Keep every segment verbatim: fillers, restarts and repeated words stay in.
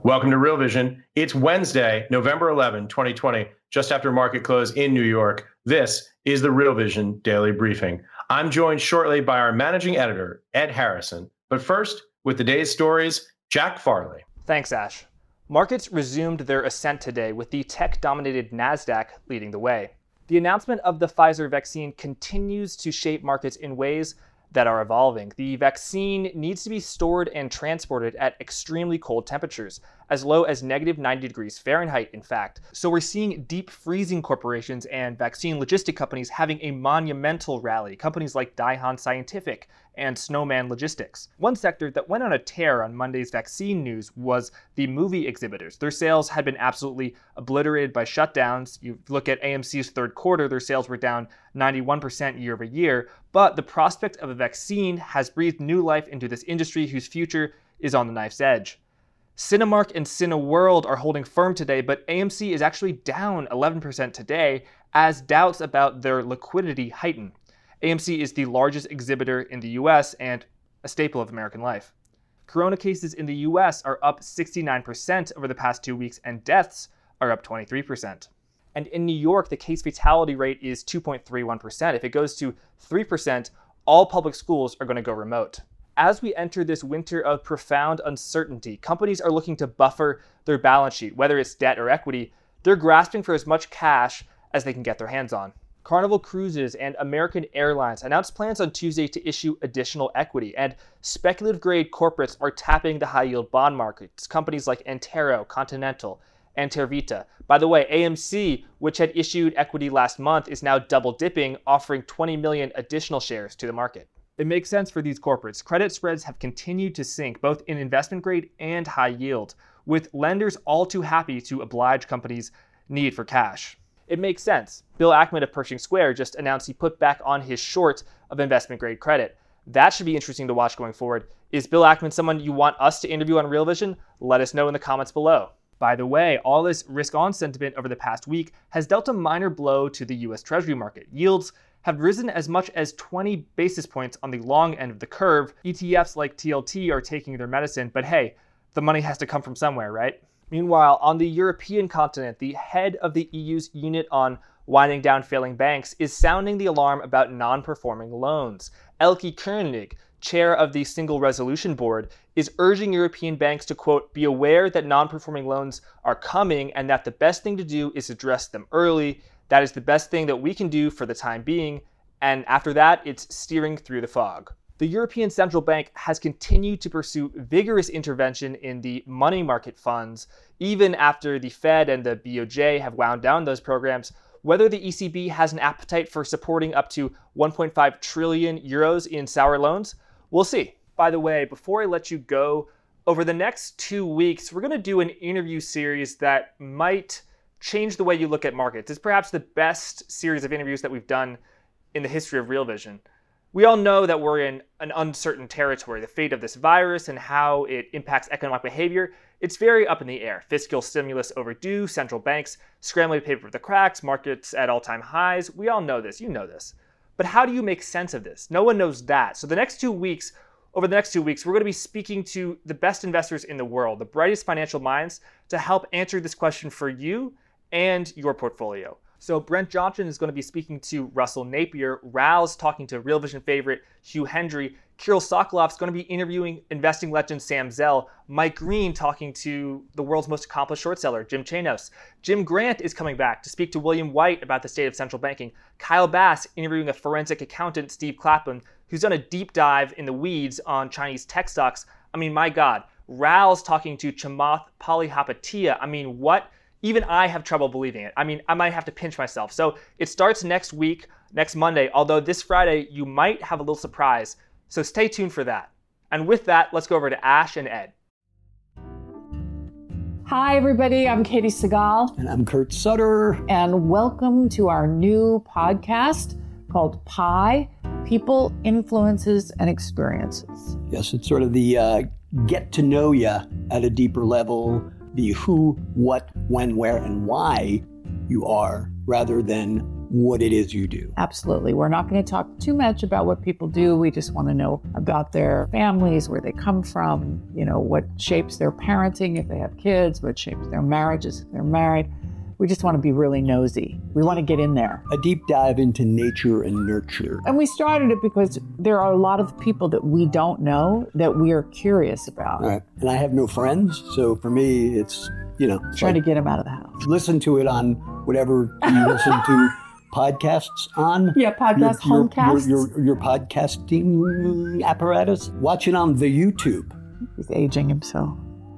Welcome to Real Vision. It's Wednesday, November eleventh, twenty twenty, just after market close in New York. This is the Real Vision Daily Briefing. I'm joined shortly by our managing editor, Ed Harrison. But first, with the day's stories, Jack Farley. Thanks, Ash. Markets resumed their ascent today with the tech-dominated NASDAQ leading the way. The announcement of the Pfizer vaccine continues to shape markets in ways that are evolving. The vaccine needs to be stored and transported at extremely cold temperatures, as low as negative ninety degrees Fahrenheit, in fact. So we're seeing deep freezing corporations and vaccine logistic companies having a monumental rally, companies like Daihan Scientific and Snowman Logistics. One sector that went on a tear on Monday's vaccine news was the movie exhibitors. Their sales had been absolutely obliterated by shutdowns. You look at A M C's third quarter, their sales were down ninety-one percent year over year, but the prospect of a vaccine has breathed new life into this industry whose future is on the knife's edge. Cinemark and Cineworld are holding firm today, but A M C is actually down eleven percent today as doubts about their liquidity heighten. A M C is the largest exhibitor in the U S and a staple of American life. Corona cases in the U S are up sixty-nine percent over the past two weeks, and deaths are up twenty-three percent. And in New York, the case fatality rate is two point three one percent. If it goes to three percent, all public schools are going to go remote. As we enter this winter of profound uncertainty, companies are looking to buffer their balance sheet, whether it's debt or equity. They're grasping for as much cash as they can get their hands on. Carnival Cruises and American Airlines announced plans on Tuesday to issue additional equity, and speculative-grade corporates are tapping the high-yield bond markets, companies like Antero, Continental, and Tervita. By the way, A M C, which had issued equity last month, is now double-dipping, offering twenty million additional shares to the market. It makes sense for these corporates. Credit spreads have continued to sink, both in investment grade and high yield, with lenders all too happy to oblige companies' need for cash. It makes sense. Bill Ackman of Pershing Square just announced he put back on his short of investment-grade credit. That should be interesting to watch going forward. Is Bill Ackman someone you want us to interview on Real Vision? Let us know in the comments below. By the way, all this risk-on sentiment over the past week has dealt a minor blow to the U S Treasury market. Yields have risen as much as twenty basis points on the long end of the curve. E T Fs like T L T are taking their medicine, but hey, the money has to come from somewhere, right? Meanwhile, on the European continent, the head of the E U's unit on winding down failing banks is sounding the alarm about non-performing loans. Elke König, chair of the Single Resolution Board, is urging European banks to, quote, be aware that non-performing loans are coming and that the best thing to do is address them early. That is the best thing that we can do for the time being. And after that, it's steering through the fog. The European Central Bank has continued to pursue vigorous intervention in the money market funds, even after the Fed and the B O J have wound down those programs. Whether the E C B has an appetite for supporting up to one point five trillion euros in sour loans, we'll see. By the way, before I let you go, over the next two weeks, we're going to do an interview series that might change the way you look at markets. It's perhaps the best series of interviews that we've done in the history of Real Vision. We all know that we're in an uncertain territory. The fate of this virus and how it impacts economic behavior, it's very up in the air. Fiscal stimulus overdue, central banks scrambling to pay for the cracks, markets at all-time highs. We all know this. You know this. But how do you make sense of this? No one knows that. So the next two weeks, over the next two weeks, we're going to be speaking to the best investors in the world, the brightest financial minds, to help answer this question for you and your portfolio. So Brent Johnson is going to be speaking to Russell Napier, Rao's talking to Real Vision favorite Hugh Hendry, Kirill Sokolov is going to be interviewing investing legend Sam Zell, Mike Green talking to the world's most accomplished short seller, Jim Chanos. Jim Grant is coming back to speak to William White about the state of central banking. Kyle Bass interviewing a forensic accountant, Steve Clapham, who's done a deep dive in the weeds on Chinese tech stocks. I mean, my God. Rao's talking to Chamath Palihapitiya. I mean, what? Even I have trouble believing it. I mean, I might have to pinch myself. So it starts next week, next Monday, although this Friday you might have a little surprise. So stay tuned for that. And with that, let's go over to Ash and Ed. Hi, everybody. I'm Katie Segal. And I'm Kurt Sutter. And welcome to our new podcast called Pi, People, Influences, and Experiences. Yes, it's sort of the uh, get to know you at a deeper level, the who, what, when, where, and why you are, rather than what it is you do. Absolutely. We're not going to talk too much about what people do. We just want to know about their families, where they come from, you know, what shapes their parenting if they have kids, what shapes their marriages if they're married. We just want to be really nosy. We want to get in there. A deep dive into nature and nurture. And we started it because there are a lot of people that we don't know that we are curious about. All right. And I have no friends, so for me, it's, you know. Trying like, to get them out of the house. Listen to it on whatever you listen to podcasts on. Yeah, podcast, your, homecasts. Your, your, your podcasting apparatus. Watch it on the YouTube. He's aging himself.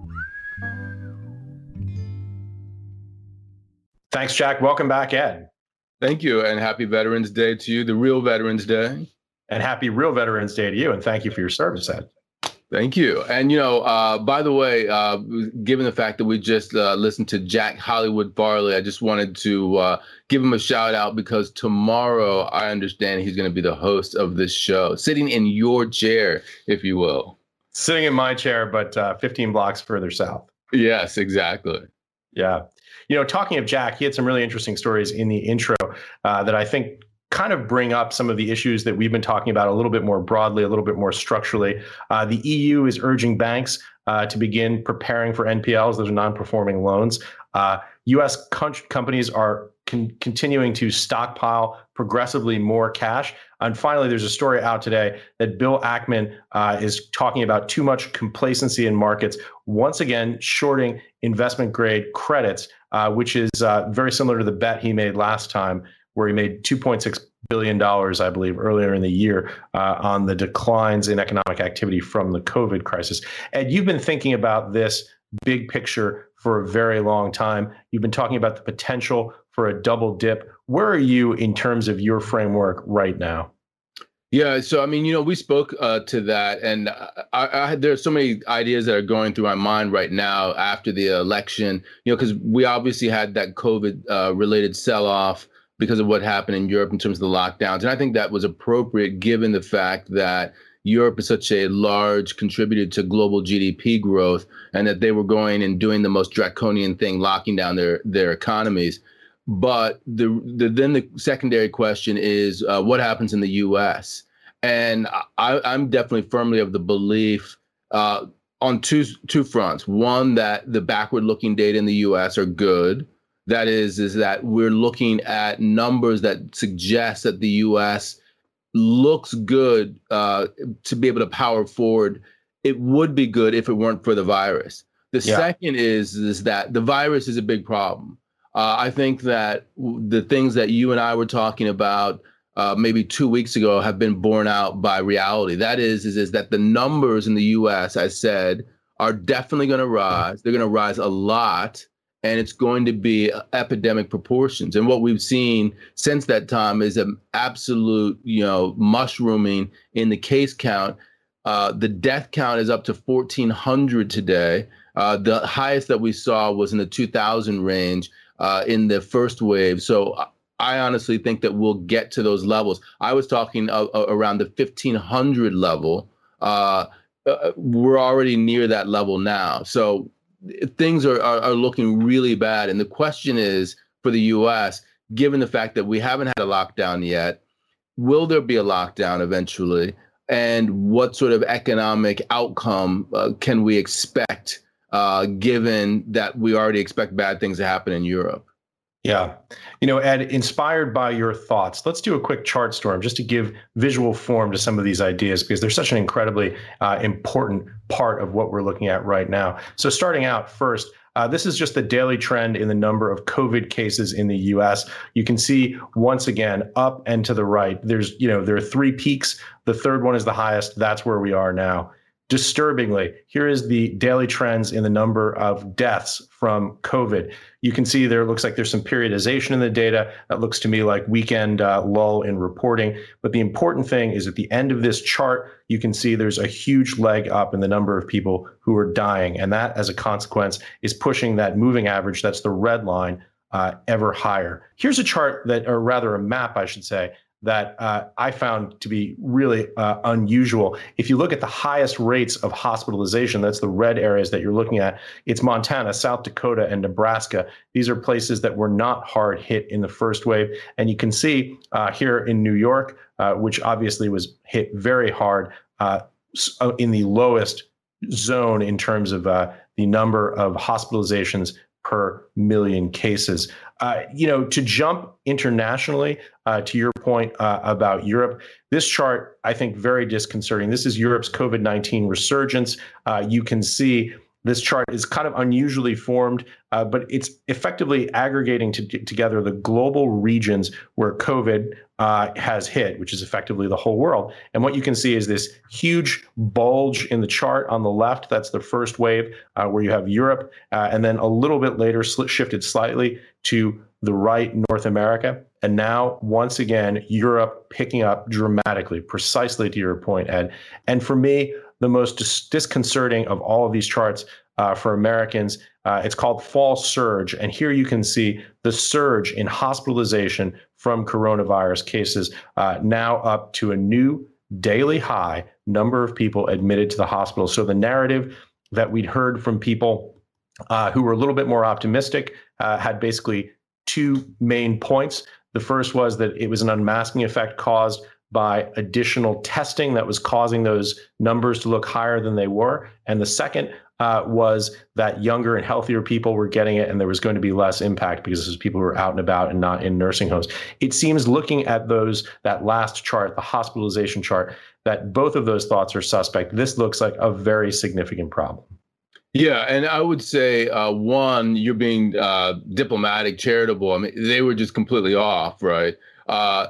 Thanks, Jack. Welcome back, Ed. Thank you, and happy Veterans Day to you, the real Veterans Day. And happy real Veterans Day to you, and thank you for your service, Ed. Thank you. And, you know, uh, by the way, uh, given the fact that we just uh, listened to Jack Hollywood Farley, I just wanted to uh, give him a shout out because tomorrow, I understand he's going to be the host of this show, sitting in your chair, if you will. Sitting in my chair, but uh, fifteen blocks further south. Yes, exactly. Yeah. You know, talking of Jack, he had some really interesting stories in the intro uh, that I think kind of bring up some of the issues that we've been talking about a little bit more broadly, a little bit more structurally. Uh, the E U is urging banks uh, to begin preparing for N P Ls, those are non-performing loans. Uh, U S com- companies are con- continuing to stockpile progressively more cash. And finally, there's a story out today that Bill Ackman uh, is talking about too much complacency in markets, once again shorting investment grade credits, uh, which is uh, very similar to the bet he made last time, where he made two point six billion dollars, I believe, earlier in the year uh, on the declines in economic activity from the COVID crisis. Ed, you've been thinking about this big picture for a very long time. You've been talking about the potential for a double dip. Where are you in terms of your framework right now? Yeah, so I mean, you know, we spoke uh, to that, and I, I, there are so many ideas that are going through my mind right now after the election. You know, because we obviously had that COVID-related uh, sell-off because of what happened in Europe in terms of the lockdowns, and I think that was appropriate given the fact that Europe is such a large contributor to global G D P growth, and that they were going and doing the most draconian thing, locking down their their economies. But the, the then the secondary question is uh, what happens in the U S? And I, I'm definitely firmly of the belief uh, on two two fronts. One, that the backward-looking data in the U S are good. That is, is that we're looking at numbers that suggest that the U S looks good uh, to be able to power forward. It would be good if it weren't for the virus. The yeah. second is, is that the virus is a big problem. Uh, I think that the things that you and I were talking about uh, maybe two weeks ago have been borne out by reality. That is, is, is that the numbers in the U S, I said, are definitely going to rise. They're going to rise a lot, and it's going to be epidemic proportions. And what we've seen since that time is an absolute, you know, mushrooming in the case count. Uh, the death count is up to fourteen hundred today. Uh, the highest that we saw was in the two thousand range. Uh, in the first wave. So I honestly think that we'll get to those levels. I was talking uh, around the fifteen hundred level. Uh, uh, we're already near that level now. So things are, are, are looking really bad. And the question is for the U S, given the fact that we haven't had a lockdown yet, will there be a lockdown eventually? And what sort of economic outcome uh, can we expect? Uh, given that we already expect bad things to happen in Europe. Yeah. You know, Ed, inspired by your thoughts, let's do a quick chart storm just to give visual form to some of these ideas, because they're such an incredibly uh, important part of what we're looking at right now. So starting out first, uh, this is just the daily trend in the number of COVID cases in the U S. You can see once again, up and to the right, there's, you know, there are three peaks. The third one is the highest. That's where we are now. Disturbingly, here is the daily trends in the number of deaths from COVID. You can see there looks like there's some periodization in the data. That looks to me like weekend uh, lull in reporting. But the important thing is at the end of this chart, you can see there's a huge leg up in the number of people who are dying. And that, as a consequence, is pushing that moving average, that's the red line, uh, ever higher. Here's a chart that, or rather a map, I should say, that uh, I found to be really uh, unusual. If you look at the highest rates of hospitalization, that's the red areas that you're looking at, it's Montana, South Dakota, and Nebraska. These are places that were not hard hit in the first wave. And you can see uh, here in New York, uh, which obviously was hit very hard uh, in the lowest zone in terms of uh, the number of hospitalizations per million cases. Uh, you know, to jump internationally, uh, to your point uh, about Europe, this chart, I think, very disconcerting. This is Europe's COVID nineteen resurgence. Uh, you can see this chart is kind of unusually formed, uh, but it's effectively aggregating to, together the global regions where COVID uh, has hit, which is effectively the whole world. And what you can see is this huge bulge in the chart on the left. That's the first wave uh, where you have Europe, uh, and then a little bit later sl- shifted slightly to the right, North America. And now, once again, Europe picking up dramatically, precisely to your point, Ed. And for me, the most dis- disconcerting of all of these charts uh, for Americans, uh, it's called false surge. And here you can see the surge in hospitalization from coronavirus cases, uh, now up to a new daily high number of people admitted to the hospital. So the narrative that we'd heard from people uh, who were a little bit more optimistic uh, had basically two main points. The first was that it was an unmasking effect caused by additional testing that was causing those numbers to look higher than they were. And the second uh, was that younger and healthier people were getting it, and there was going to be less impact because this was people who were out and about and not in nursing homes. It seems, looking at those, that last chart, the hospitalization chart, that both of those thoughts are suspect. This looks like a very significant problem. Yeah, and I would say, uh, one, you're being uh, diplomatic, charitable. I mean, they were just completely off, right? Uh,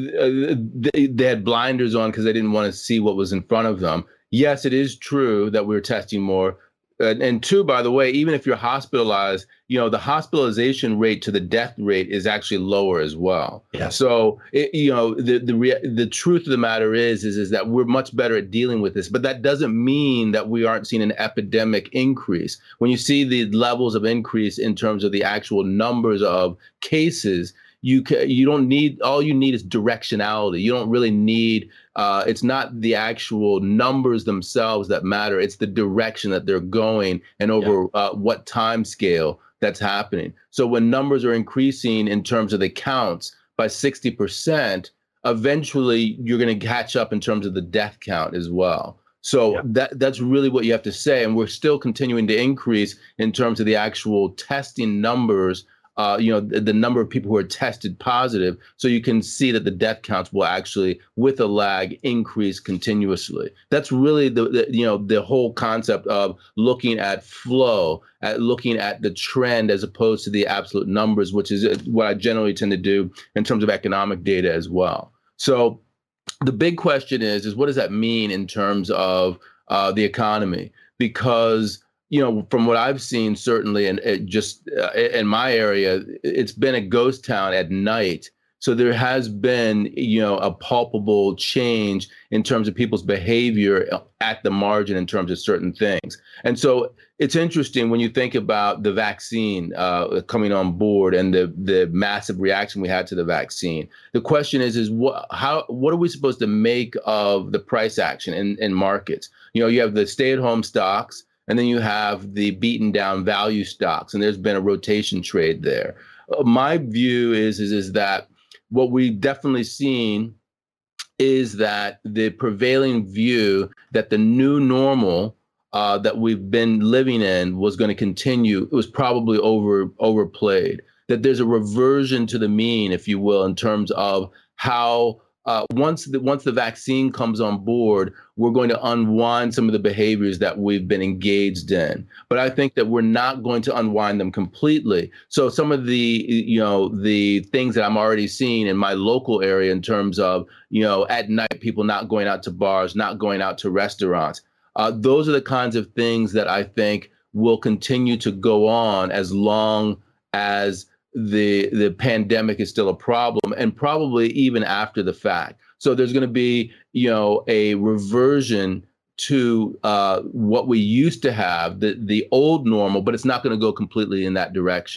they, they had blinders on because they didn't want to see what was in front of them. Yes, it is true that we're testing more. And, and two, by the way, even if you're hospitalized, you know, the hospitalization rate to the death rate is actually lower as well. Yeah. So, it, you know, the the rea- the truth of the matter is, is, is that we're much better at dealing with this. But that doesn't mean that we aren't seeing an epidemic increase. When you see the levels of increase in terms of the actual numbers of cases, you can, you don't need, all you need is directionality. You don't really need, uh, it's not the actual numbers themselves that matter. It's the direction that they're going and over yeah. uh, what time scale that's happening. So when numbers are increasing in terms of the counts by sixty percent, eventually you're going to catch up in terms of the death count as well. So yeah. that that's really what you have to say. And we're still continuing to increase in terms of the actual testing numbers. Uh, you know, the, the number of people who are tested positive. So you can see that the death counts will actually, with a lag, increase continuously. That's really the, the you know, the whole concept of looking at flow, at looking at the trend as opposed to the absolute numbers, which is what I generally tend to do in terms of economic data as well. So the big question is, is what does that mean in terms of uh, the economy? Because you know, from what I've seen, certainly, and it just uh, in my area, it's been a ghost town at night. So there has been, you know, a palpable change in terms of people's behavior at the margin in terms of certain things. And so it's interesting when you think about the vaccine uh, coming on board and the the massive reaction we had to the vaccine. The question is, is what how what are we supposed to make of the price action in, in markets? You know, you have the stay-at-home stocks. And then you have the beaten down value stocks, and there's been a rotation trade there. Uh, my view is, is, is that what we've definitely seen is that the prevailing view that the new normal uh, that we've been living in was going to continue. It was probably over overplayed, that there's a reversion to the mean, if you will, in terms of how Uh, once the once the vaccine comes on board, we're going to unwind some of the behaviors that we've been engaged in. But I think that we're not going to unwind them completely. So some of the, you know, the things that I'm already seeing in my local area in terms of, you know, at night, people not going out to bars, not going out to restaurants. Uh, those are the kinds of things that I think will continue to go on as long as the the pandemic is still a problem, and probably even after the fact. So there's going to be, you know, a reversion to uh, what we used to have, the the old normal, but it's not going to go completely in that direction.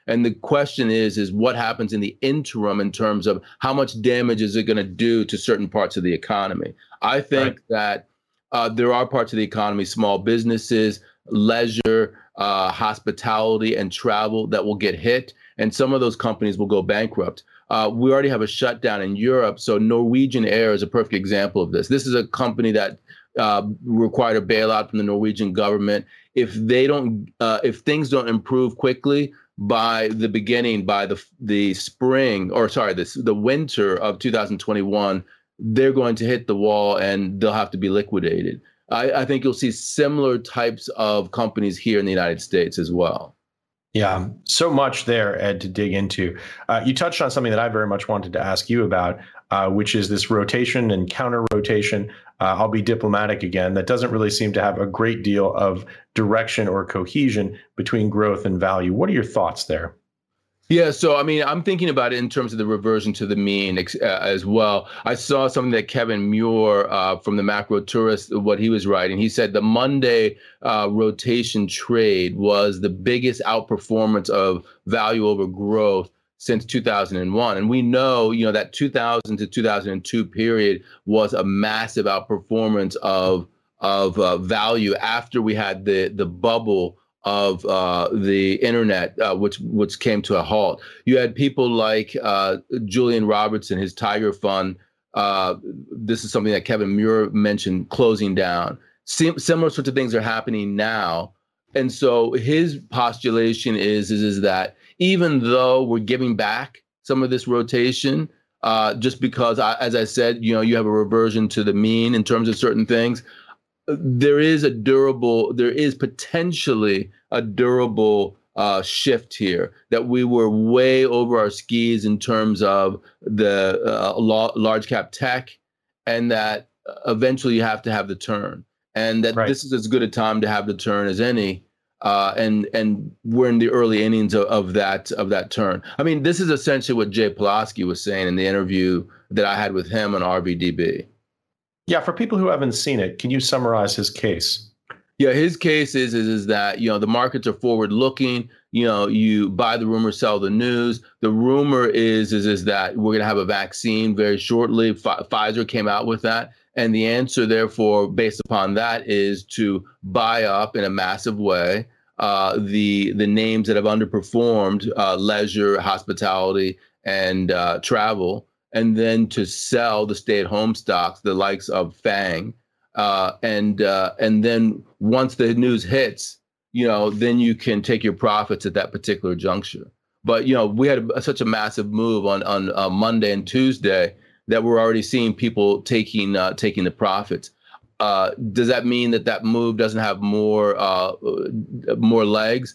And the question is, is what happens in the interim in terms of how much damage is it going to do to certain parts of the economy? I think right. that uh, there are parts of the economy, small businesses, leisure, uh, hospitality, and travel that will get hit. And some of those companies will go bankrupt. Uh, we already have a shutdown in Europe. So Norwegian Air is a perfect example of this. This is a company that uh, required a bailout from the Norwegian government. If they don't, uh, if things don't improve quickly by the beginning, by the the spring, or sorry, this the winter of two thousand twenty-one, they're going to hit the wall and they'll have to be liquidated. I, I think you'll see similar types of companies here in the United States as well. Yeah, so much there, Ed, to dig into. Uh, you touched on something that I very much wanted to ask you about, uh, which is this rotation and counter rotation. Uh, I'll be diplomatic again. That doesn't really seem to have a great deal of direction or cohesion between growth and value. What are your thoughts there? Yeah, so I mean, I'm thinking about it in terms of the reversion to the mean uh, as well. I saw something that Kevin Muir uh, from the Macro Tourist, what he was writing. He said the Monday uh, rotation trade was the biggest outperformance of value over growth since two thousand one. And we know, you know, that two thousand to two thousand two period was a massive outperformance of of uh, value after we had the the bubble of uh, the internet, uh, which which came to a halt. You had people like uh, Julian Robertson, his Tiger Fund. Uh, this is something that Kevin Muir mentioned, closing down. Sim- similar sorts of things are happening now. And so his postulation is, is, is that even though we're giving back some of this rotation, uh, just because, I, as I said, you know, you have a reversion to the mean in terms of certain things, there is a durable, there is potentially a durable uh, shift here, that we were way over our skis in terms of the uh, law, large cap tech, and that eventually you have to have the turn, and that right. this is as good a time to have the turn as any. Uh, and and we're in the early innings of, of that of that turn. I mean, this is essentially what Jay Pulaski was saying in the interview that I had with him on R V D B. Yeah, for people who haven't seen it, can you summarize his case? Yeah, his case is, is is that, you know, the markets are forward looking. You know, you buy the rumor, sell the news. The rumor is is is that we're going to have a vaccine very shortly. F- Pfizer came out with that. And the answer, therefore, based upon that, is to buy up in a massive way uh, the the names that have underperformed, uh, leisure, hospitality, and uh, travel, and then to sell the stay-at-home stocks, the likes of FANG. Uh, and uh, and then once the news hits, you know, then you can take your profits at that particular juncture. But, you know, we had a, such a massive move on on uh, Monday and Tuesday that we're already seeing people taking uh, taking the profits. Uh, does that mean that that move doesn't have more uh, more legs?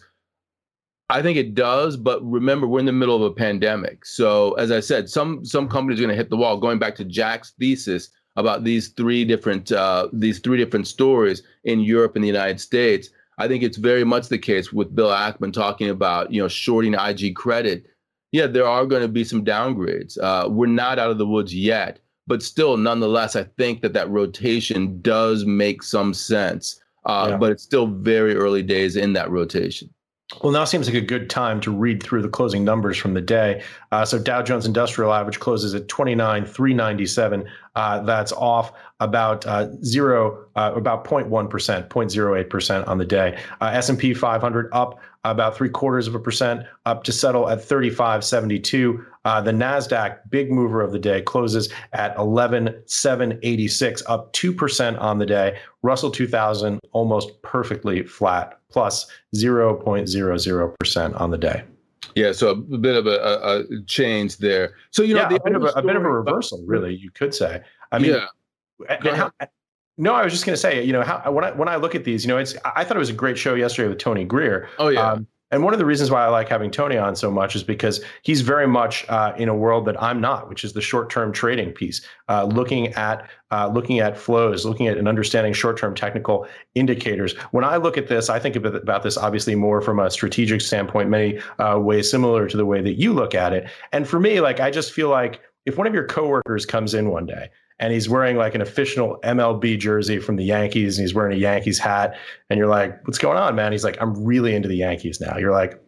I think it does, but remember, we're in the middle of a pandemic. So, as I said, some some companies are going to hit the wall. Going back to Jack's thesis about these three different uh, these three different stories in Europe and the United States, I think it's very much the case with Bill Ackman talking about, you know, shorting I G credit. Yeah, there are going to be some downgrades. Uh, we're not out of the woods yet, but still, nonetheless, I think that that rotation does make some sense. Uh, yeah. But it's still very early days in that rotation. Well, now seems like a good time to read through the closing numbers from the day. Uh, so Dow Jones Industrial Average closes at twenty-nine thousand three hundred ninety-seven. Uh, that's off about uh, zero, uh, about zero point one percent, zero point zero eight percent on the day. Uh, S and P five hundred up about three quarters of a percent, up to settle at thirty-five seventy-two. Uh, the NASDAQ, big mover of the day, closes at eleven thousand seven hundred eighty-six, up two percent on the day. Russell two thousand almost perfectly flat, plus zero point zero zero percent on the day. Yeah, so a bit of a, a, a change there. So, you know, yeah, the a, bit of a, a bit of a reversal, about, really, you could say. I mean, yeah. and how, no, I was just going to say, you know, how, when I when I look at these, you know, it's I thought it was a great show yesterday with Tony Greer. Oh, yeah. Um, and one of the reasons why I like having Tony on so much is because he's very much uh, in a world that I'm not, which is the short-term trading piece, uh, looking at uh, looking at flows, looking at and understanding short-term technical indicators. When I look at this, I think about this obviously more from a strategic standpoint, many uh, ways similar to the way that you look at it. And for me, like I just feel like if one of your coworkers comes in one day and he's wearing like an official M L B jersey from the Yankees, and he's wearing a Yankees hat, and you're like, what's going on, man? He's like, I'm really into the Yankees now. You're like,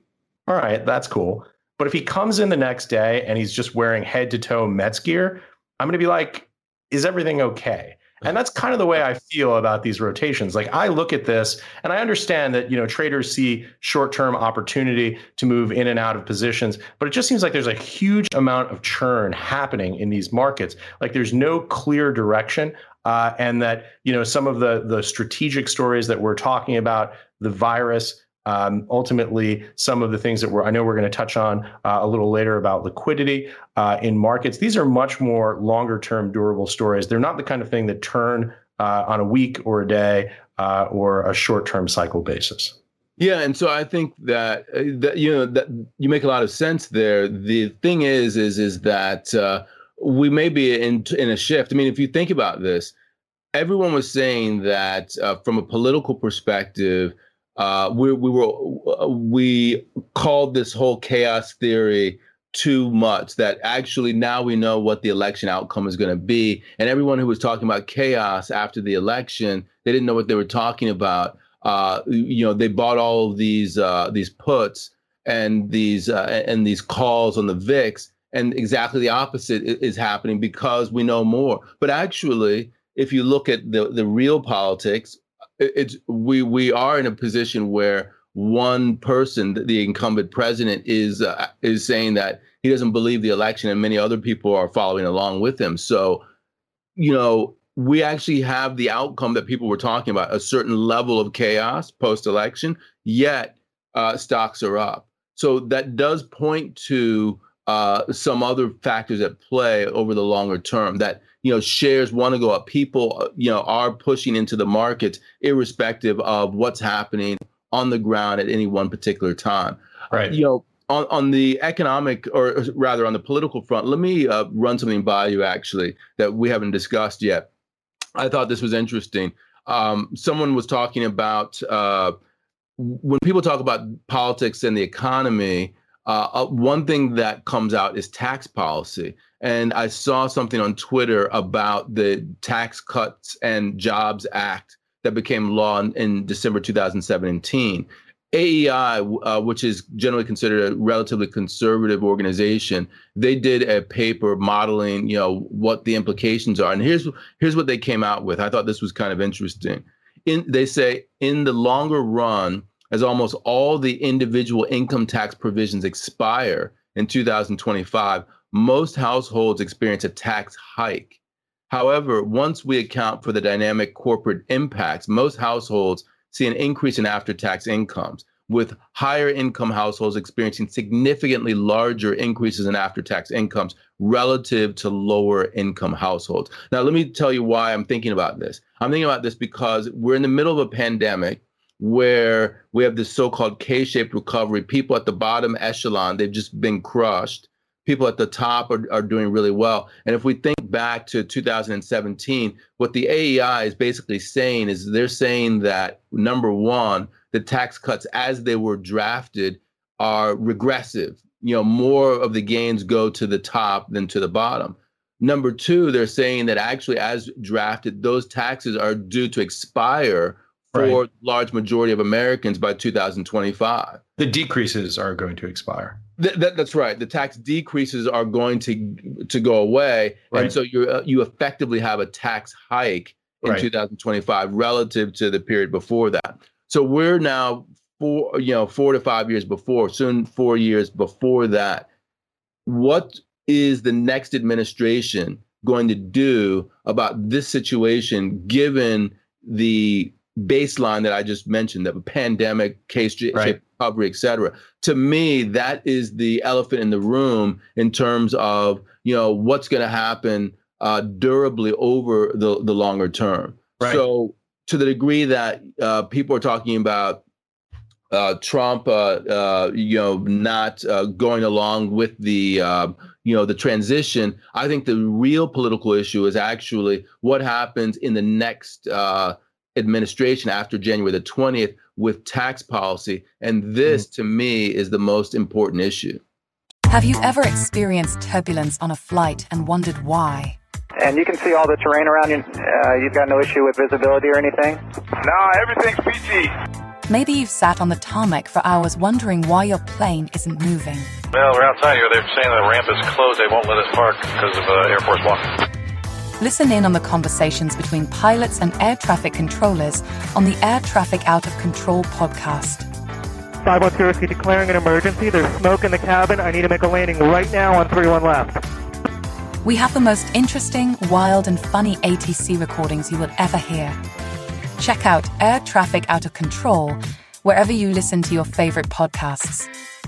All right, that's cool. But if he comes in the next day and he's just wearing head to toe Mets gear, I'm going to be like, is everything okay? And that's kind of the way I feel about these rotations. Like, I look at this and I understand that, you know, traders see short-term opportunity to move in and out of positions, but it just seems like there's a huge amount of churn happening in these markets. Like, there's no clear direction. Uh, and that, you know, some of the the strategic stories that we're talking about, the virus, Um, ultimately, some of the things that we're, I know we're going to touch on uh, a little later about liquidity uh, in markets. These are much more longer term durable stories. They're not the kind of thing that turn uh, on a week or a day uh, or a short term cycle basis. Yeah, and so I think that, uh, that you know that you make a lot of sense there. The thing is, is is that uh, we may be in in a shift. I mean, if you think about this, everyone was saying that uh, from a political perspective. Uh, we we were we called this whole chaos theory too much. That actually now we know what the election outcome is going to be, and everyone who was talking about chaos after the election, they didn't know what they were talking about. Uh, you know, they bought all of these uh, these puts and these uh, and these calls on the V I X, and exactly the opposite is happening because we know more. But actually, if you look at the the real politics. It's we we are in a position where one person, the incumbent president, is uh, is saying that he doesn't believe the election, and many other people are following along with him. So, you know, we actually have the outcome that people were talking about: a certain level of chaos post-election. Yet, uh, stocks are up. So that does point to uh, some other factors at play over the longer term. That you know, shares want to go up. People, you know, are pushing into the market irrespective of what's happening on the ground at any one particular time. Right. You know, on, on the economic, or rather on the political front, let me uh, run something by you, actually, that we haven't discussed yet. I thought this was interesting. Um, someone was talking about uh, when people talk about politics and the economy, uh, uh, one thing that comes out is tax policy. And I saw something on Twitter about the Tax Cuts and Jobs Act that became law in, in December two thousand seventeen. A E I, uh, which is generally considered a relatively conservative organization, they did a paper modeling, you know, what the implications are. And here's here's what they came out with. I thought this was kind of interesting. In, they say in the longer run, as almost all the individual income tax provisions expire in two thousand twenty-five, most households experience a tax hike. However, once we account for the dynamic corporate impacts, most households see an increase in after-tax incomes, with higher income households experiencing significantly larger increases in after-tax incomes relative to lower income households. Now, let me tell you why I'm thinking about this. I'm thinking about this because we're in the middle of a pandemic where we have this so-called K-shaped recovery. People at the bottom echelon, they've just been crushed. People at the top are, are doing really well. And if we think back to two thousand seventeen, what the A E I is basically saying is they're saying that, number one, the tax cuts as they were drafted are regressive. You know, more of the gains go to the top than to the bottom. Number two, they're saying that actually as drafted, those taxes are due to expire for right. large majority of Americans by two thousand twenty-five. The decreases are going to expire. Th- that, that's right. The tax decreases are going to to go away, right. and so you uh, you effectively have a tax hike in right. two thousand twenty-five relative to the period before that. So we're now four, you know, four to five years before, soon four years before that. What is the next administration going to do about this situation, given the baseline that I just mentioned, the pandemic, K-shaped right. recovery, et cetera? To me, that is the elephant in the room in terms of, you know, what's going to happen uh, durably over the, the longer term. Right. So to the degree that uh, people are talking about uh, Trump, uh, uh, you know, not uh, going along with the, uh, you know, the transition, I think the real political issue is actually what happens in the next uh administration after January the twentieth with tax policy. And this, to me, is the most important issue. Have you ever experienced turbulence on a flight and wondered why? And you can see all the terrain around you. Uh, you've got no issue with visibility or anything? No, everything's peachy. Maybe you've sat on the tarmac for hours wondering why your plane isn't moving. Well, we're outside here. They're saying the ramp is closed. They won't let us park because of uh, Air Force One. Listen in on the conversations between pilots and air traffic controllers on the Air Traffic Out of Control podcast. five one zero C declaring an emergency. There's smoke in the cabin. I need to make a landing right now on three one left. We have the most interesting, wild, and funny A T C recordings you will ever hear. Check out Air Traffic Out of Control wherever you listen to your favorite podcasts.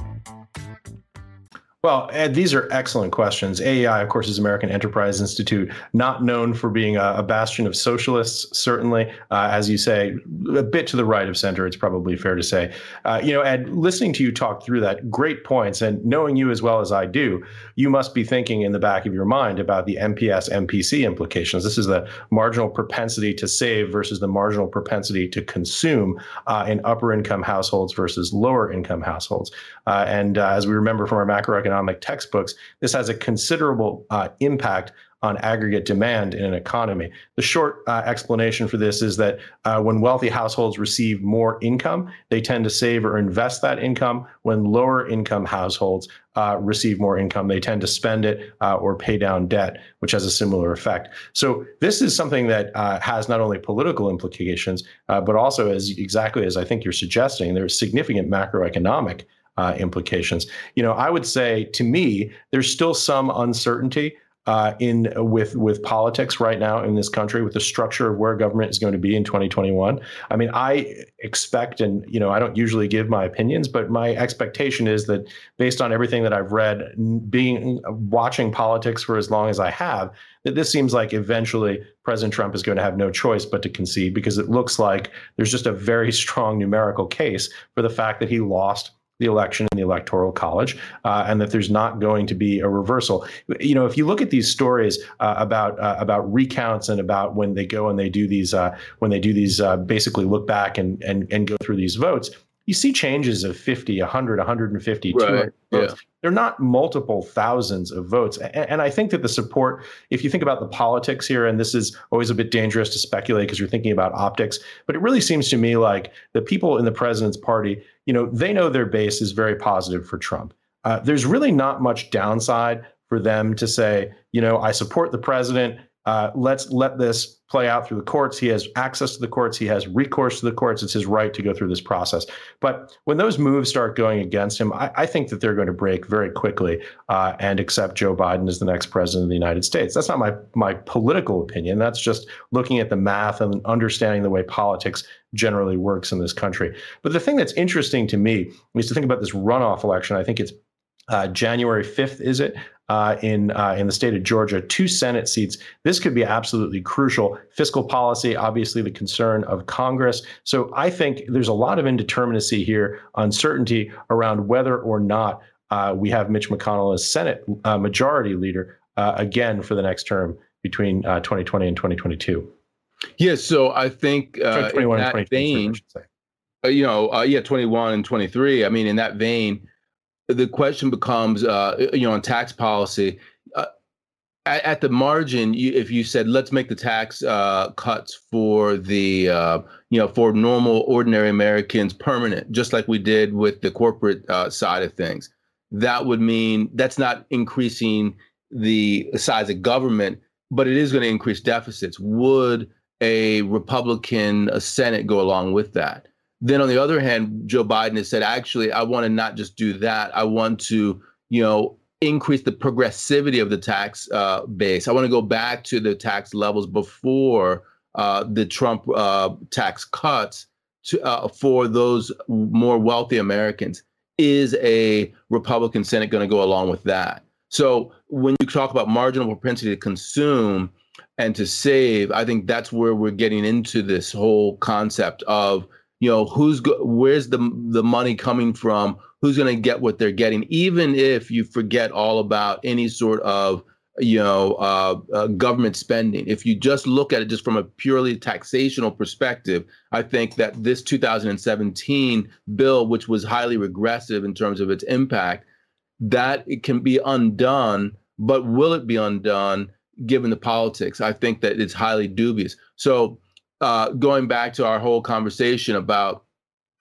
Well, Ed, these are excellent questions. A E I, of course, is American Enterprise Institute, not known for being a, a bastion of socialists, certainly. Uh, as you say, a bit to the right of center, it's probably fair to say. Uh, you know, Ed, listening to you talk through that, great points. And knowing you as well as I do, you must be thinking in the back of your mind about the M P S M P C implications. This is the marginal propensity to save versus the marginal propensity to consume uh, in upper income households versus lower income households. Uh, and uh, as we remember from our macroeconomic textbooks, this has a considerable uh, impact on aggregate demand in an economy. The short uh, explanation for this is that uh, when wealthy households receive more income, they tend to save or invest that income. When lower income households uh, receive more income, they tend to spend it uh, or pay down debt, which has a similar effect. So this is something that uh, has not only political implications, uh, but also, as exactly as I think you're suggesting, there's significant macroeconomic Uh, implications. You know, I would say, to me, there's still some uncertainty uh, in with with politics right now in this country, with the structure of where government is going to be in twenty twenty-one. I mean, I expect, and you know, I don't usually give my opinions, but my expectation is that based on everything that I've read, being watching politics for as long as I have, that this seems like eventually President Trump is going to have no choice but to concede, because it looks like there's just a very strong numerical case for the fact that he lost the election in the Electoral College, uh, and that there's not going to be a reversal. You know, if you look at these stories uh, about uh, about recounts and about when they go and they do these uh, when they do these uh, basically look back and and and go through these votes, you see changes of fifty, one hundred, one hundred fifty, right. two hundred votes. Yeah. They're not multiple thousands of votes. And, and I think that the support, if you think about the politics here, and this is always a bit dangerous to speculate because you're thinking about optics, but it really seems to me like the people in the president's party, you know, they know their base is very positive for Trump. Uh, there's really not much downside for them to say, you know, I support the president. Uh, let's let this play out through the courts. He has access to the courts. He has recourse to the courts. It's his right to go through this process. But when those moves start going against him, I, I think that they're going to break very quickly uh, and accept Joe Biden as the next president of the United States. That's not my my political opinion. That's just looking at the math and understanding the way politics generally works in this country. But the thing that's interesting to me is to think about this runoff election. I think it's uh, January fifth, is it? Uh, in uh, in the state of Georgia, two Senate seats. This could be absolutely crucial. Fiscal policy, obviously the concern of Congress. So I think there's a lot of indeterminacy here, uncertainty around whether or not uh, we have Mitch McConnell as Senate uh, majority leader uh, again for the next term between uh, twenty twenty and twenty twenty-two. Yeah, so I think uh, in that vein, uh, you know, uh, yeah, twenty-one and twenty-three. I mean, in that vein, the question becomes, uh, you know, on tax policy, uh, at, at the margin, you, if you said, let's make the tax uh, cuts for the, uh, you know, for normal, ordinary Americans permanent, just like we did with the corporate uh, side of things, that would mean that's not increasing the size of government, but it is going to increase deficits. Would a Republican a Senate go along with that? Then on the other hand, Joe Biden has said, actually, I want to not just do that. I want to, you know, increase the progressivity of the tax uh, base. I want to go back to the tax levels before uh, the Trump uh, tax cuts to, uh, for those more wealthy Americans. Is a Republican Senate going to go along with that? So when you talk about marginal propensity to consume and to save, I think that's where we're getting into this whole concept of, you know, who's go- where's the the money coming from? Who's going to get what they're getting? Even if you forget all about any sort of, you know, uh, uh, government spending, if you just look at it just from a purely taxational perspective, I think that this two thousand seventeen bill, which was highly regressive in terms of its impact, that it can be undone. But will it be undone given the politics? I think that it's highly dubious. So. Uh, going back to our whole conversation about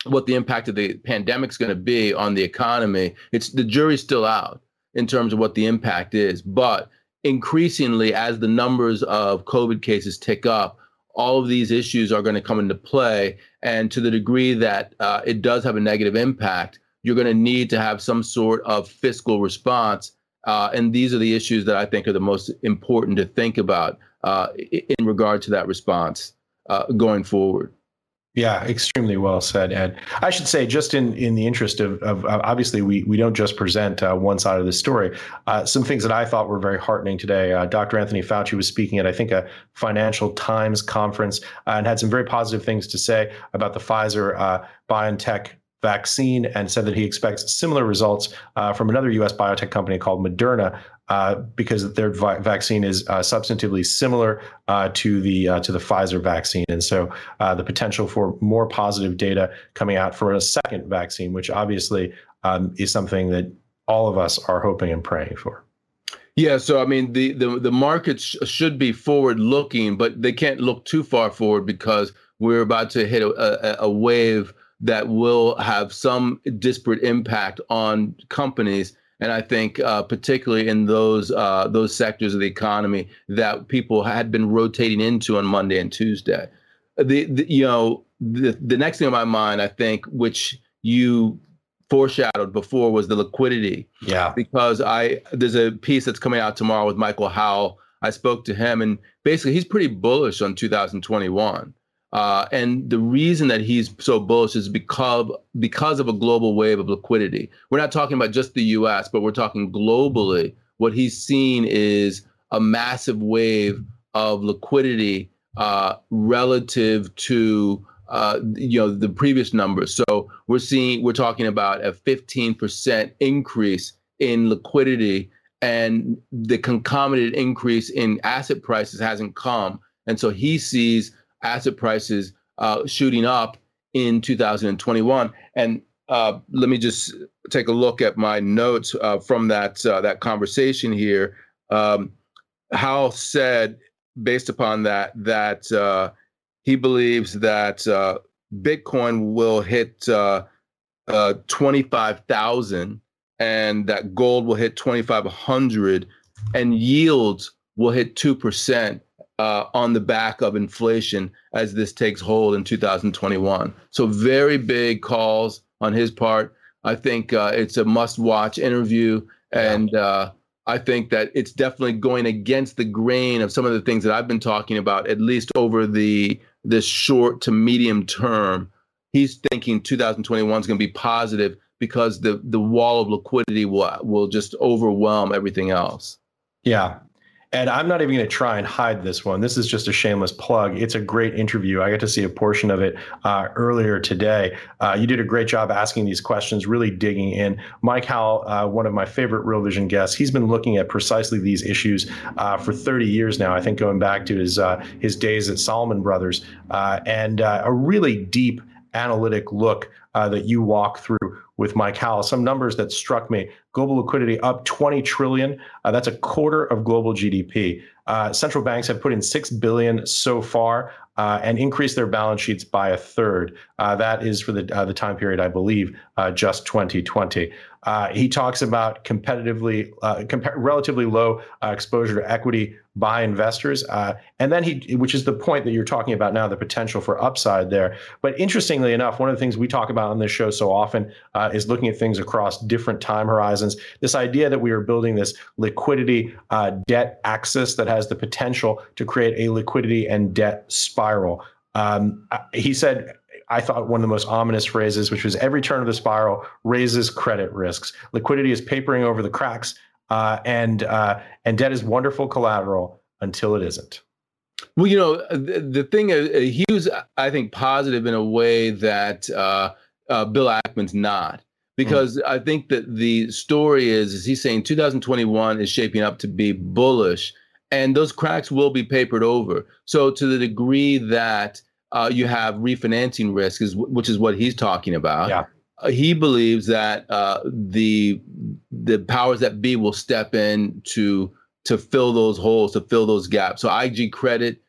what the impact of the pandemic is going to be on the economy. It's the jury's still out in terms of what the impact is. But increasingly, as the numbers of COVID cases tick up, all of these issues are going to come into play. And to the degree that uh, it does have a negative impact, you're going to need to have some sort of fiscal response. Uh, and these are the issues that I think are the most important to think about uh, in regard to that response uh, going forward. Yeah, extremely well said, Ed. I should say, just in, in the interest of, of uh, obviously, we, we don't just present uh, one side of the story. Uh, some things that I thought were very heartening today. Uh, Doctor Anthony Fauci was speaking at, I think, a Financial Times conference uh, and had some very positive things to say about the Pfizer uh, BioNTech vaccine, and said that he expects similar results uh, from another U S biotech company called Moderna, uh, because their vi- vaccine is uh, substantively similar uh, to the uh, to the Pfizer vaccine, and so uh, the potential for more positive data coming out for a second vaccine, which obviously um, is something that all of us are hoping and praying for. Yeah, so I mean, the the the markets sh- should be forward looking, but they can't look too far forward because we're about to hit a, a, a wave that will have some disparate impact on companies. And I think uh, particularly in those uh, those sectors of the economy that people had been rotating into on Monday and Tuesday. The, the you know, the, the next thing on my mind, I think, which you foreshadowed before, was the liquidity. Yeah. Because I there's a piece that's coming out tomorrow with Michael Howell. I spoke to him, and basically he's pretty bullish on two thousand twenty-one. Uh, and the reason that he's so bullish is because because of a global wave of liquidity. We're not talking about just the U S, but we're talking globally. What he's seen is a massive wave of liquidity uh, relative to uh, you know the previous numbers. So we're seeing we're talking about a fifteen percent increase in liquidity, and the concomitant increase in asset prices hasn't come. And so he sees asset prices uh, shooting up in two thousand twenty-one. And uh, let me just take a look at my notes uh, from that uh, that conversation here. Um, Howell said, based upon that, that uh, he believes that uh, Bitcoin will hit uh, uh, twenty-five thousand, and that gold will hit twenty-five hundred, and yields will hit two percent. Uh, on the back of inflation as this takes hold in two thousand twenty-one. So very big calls on his part. I think uh, it's a must-watch interview, and uh, I think that it's definitely going against the grain of some of the things that I've been talking about, at least over the this short to medium term. He's thinking two thousand twenty-one is going to be positive because the the wall of liquidity will will just overwhelm everything else. Yeah. And I'm not even going to try and hide this one. This is just a shameless plug. It's a great interview. I got to see a portion of it uh, earlier today. Uh, you did a great job asking these questions, really digging in. Mike Howell, uh, one of my favorite Real Vision guests, he's been looking at precisely these issues uh, for thirty years now. I think going back to his uh, his days at Salomon Brothers, uh, and uh, a really deep analytic look uh, that you walk through with Mike Howell. Some numbers that struck me: global liquidity up twenty trillion. Uh, that's a quarter of global G D P. Uh, central banks have put in six billion so far uh, and increased their balance sheets by a third. Uh, that is for the uh, the time period, I believe, uh, just twenty twenty. Uh, he talks about competitively, uh, compa- relatively low uh, exposure to equity by investors. Uh, and then he, which is the point that you're talking about now, the potential for upside there. But interestingly enough, one of the things we talk about on this show so often uh, is looking at things across different time horizons. This idea that we are building this liquidity uh, debt axis that has the potential to create a liquidity and debt spiral. Um, he said, I thought one of the most ominous phrases, which was every turn of the spiral raises credit risks. Liquidity is papering over the cracks, uh, and uh, and debt is wonderful collateral until it isn't. Well, you know, the, the thing is, uh, he was, I think, positive in a way that uh, uh, Bill Ackman's not, because mm. I think that the story is, is he's saying two thousand twenty-one is shaping up to be bullish, and those cracks will be papered over. So to the degree that Uh, you have refinancing risk, is which is what he's talking about. Yeah. Uh, he believes that uh, the the powers that be will step in to to fill those holes, to fill those gaps. So I G credit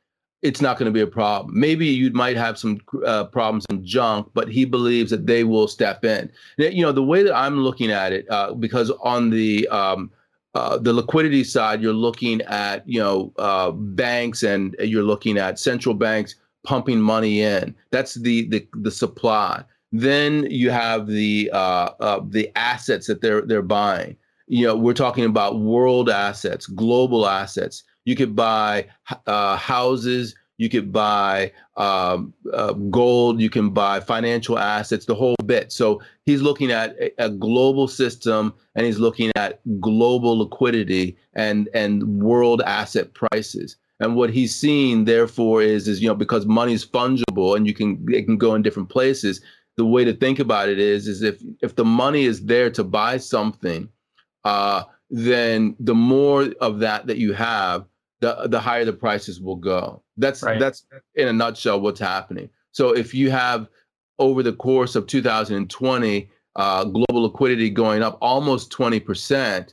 it's not going to be a problem. Maybe you might have some uh, problems in junk, but he believes that they will step in. You know, the way that I'm looking at it, uh, because on the um, uh, the liquidity side, you're looking at, you know, uh, banks, and you're looking at central banks pumping money in. That's the the, the supply. Then you have the uh, uh, the assets that they're they're buying. You know, we're talking about world assets, global assets. You could buy uh, houses, you could buy um, uh, gold, you can buy financial assets, the whole bit. So he's looking at a, a global system, and he's looking at global liquidity and and world asset prices. And what he's seeing, therefore, is is you know, because money is fungible and you can it can go in different places. The way to think about it is is if if the money is there to buy something, uh, then the more of that that you have, the the higher the prices will go. That's right. That's in a nutshell what's happening. So if you have, over the course of two thousand twenty, uh, global liquidity going up almost twenty percent,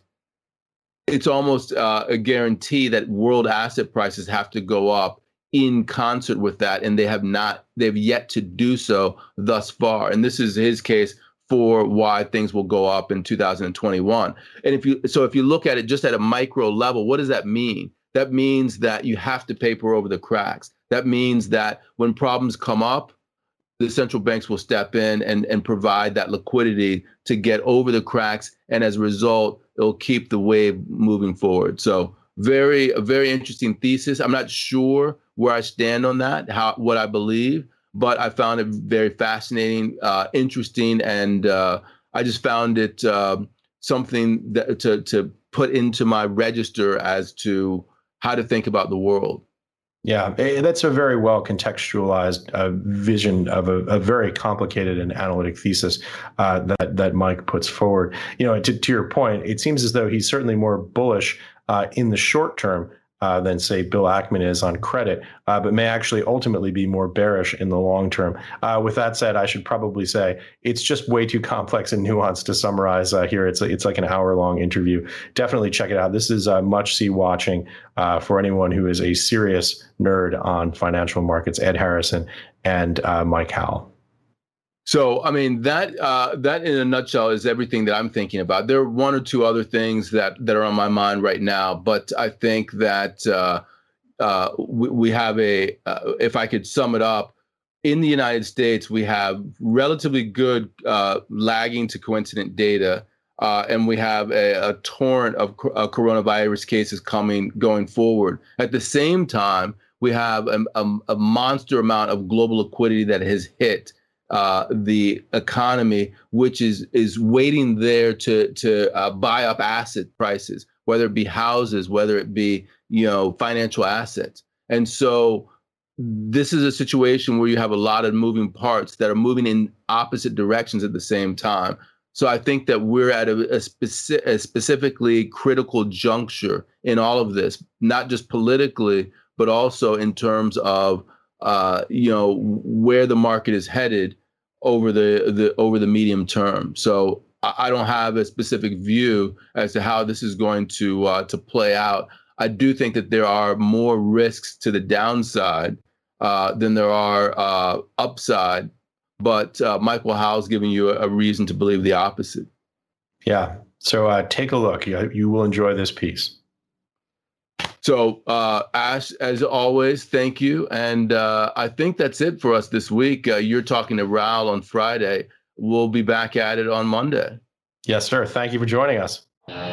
it's almost uh, a guarantee that world asset prices have to go up in concert with that, and they have not. They've yet to do so thus far. And this is his case for why things will go up in two thousand twenty-one. And if you so if you look at it just at a micro level, what does that mean? That means that you have to paper over the cracks. That means that when problems come up, the central banks will step in and, and provide that liquidity to get over the cracks. And as a result, it'll keep the wave moving forward. So very, a very interesting thesis. I'm not sure where I stand on that, how what I believe, but I found it very fascinating, uh, interesting, and uh, I just found it uh, something that, to, to put into my register as to how to think about the world. Yeah, that's a very well contextualized uh, vision of a, a very complicated and analytic thesis uh, that that Mike puts forward. You know, to, to your point, it seems as though he's certainly more bullish uh, in the short term uh, than, say, Bill Ackman is on credit, uh, but may actually ultimately be more bearish in the long term. Uh, with that said, I should probably say it's just way too complex and nuanced to summarize uh, here. It's it's like an hour long interview. Definitely check it out. This is uh, much see watching uh, for anyone who is a serious nerd on financial markets. Ed Harrison and uh, Mike Howell. So, I mean, that uh, that in a nutshell is everything that I'm thinking about. There are one or two other things that, that are on my mind right now, but I think that uh, uh, we, we have a, uh, if I could sum it up, in the United States, we have relatively good uh, lagging to coincident data, uh, and we have a, a torrent of uh, coronavirus cases coming going forward. At the same time, we have a, a, a monster amount of global liquidity that has hit Uh, the economy, which is is waiting there to to uh, buy up asset prices, whether it be houses, whether it be, you know, financial assets. And so this is a situation where you have a lot of moving parts that are moving in opposite directions at the same time. So I think that we're at a, a, speci- a specifically critical juncture in all of this, not just politically, but also in terms of uh, you know, where the market is headed over the, the over the medium term. So I, I don't have a specific view as to how this is going to uh, to play out. I do think that there are more risks to the downside uh, than there are uh, upside. But uh, Michael Howell's giving you a, a reason to believe the opposite. Yeah. So uh, take a look. You, you will enjoy this piece. So, uh, Ash, as always, thank you. And uh, I think that's it for us this week. Uh, you're talking to Raoul on Friday. We'll be back at it on Monday. Yes, sir. Thank you for joining us.